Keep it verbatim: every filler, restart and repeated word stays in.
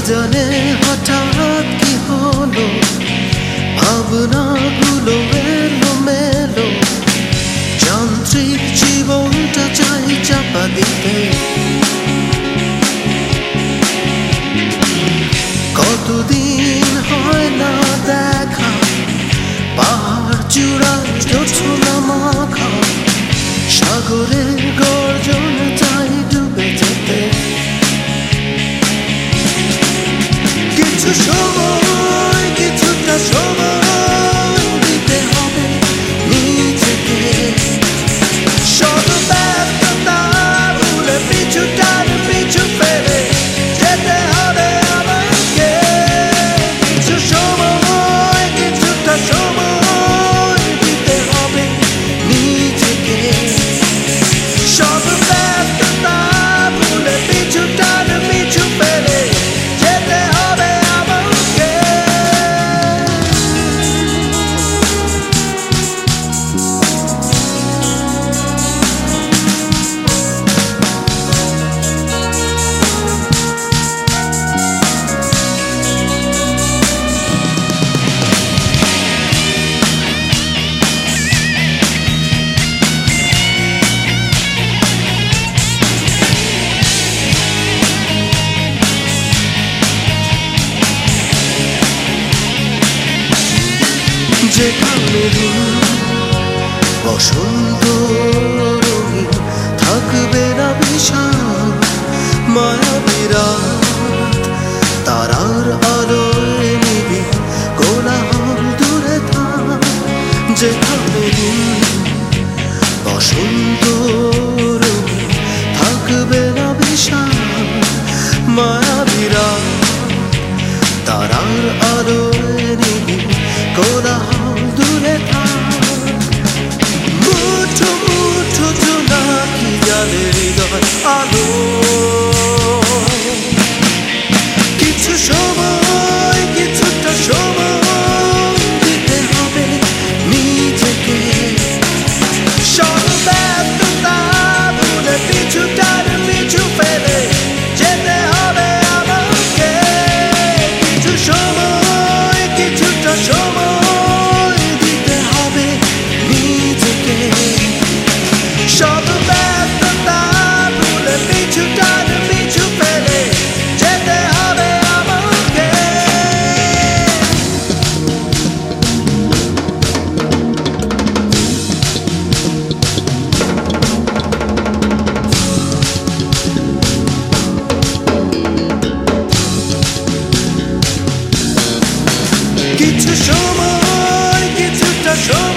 জানে হঠাৎ কি হলো, ভাবনাগুলো এলো মেলো, যান্ত্রিক জীবনটা চাই চাপা দিতে। কতদিন হয় না দেখা, পাহাড় চূড়ায় জোছনা মাখা, সাগরের গর্জন চাই ডুবে যেতে। কিছু সময় কিছুটা সময় দিতে হবে নিজেকে, সব ব্যর্থতা ভুলে পিছু টান পিছু ফেলে যেতে হবে আমাকে। কিছু সময় কিছুটা সময় দিতে হবে নিজেকে, সব ব্যর্থতা ভুলে পিছু টান পিছু ফেলে যেতে হবে। যেখানে বসন্ত রঙিন থাকবে না বিশাল মায়াবী রাত, তারার আলোয় নিবি কোলাহল দূরে থাক। যেখানে বসন্ত রঙিন থাকবে না বিশাল মায়াবী রাত, তারার আলোয় নিবি কোলাহল দূরে থাক। মুঠো মুঠো জোনাকি জালে হৃদয় আলো, কিছু সময় কিছুটা সময় দিতে হবে নিজেকে, সব ব্যর্থতা ভুলে পিছু টান পিছু ফেলে যেতে হবে আমাকে। কিছু সময় কিছুটা সময় দিতে হবে নিজেকে, সব ব্যর্থতা ভুলে পিছু টান পিছু ফেলে যেতে হবে আমাকে। কিছু সময় কিছুটা সময়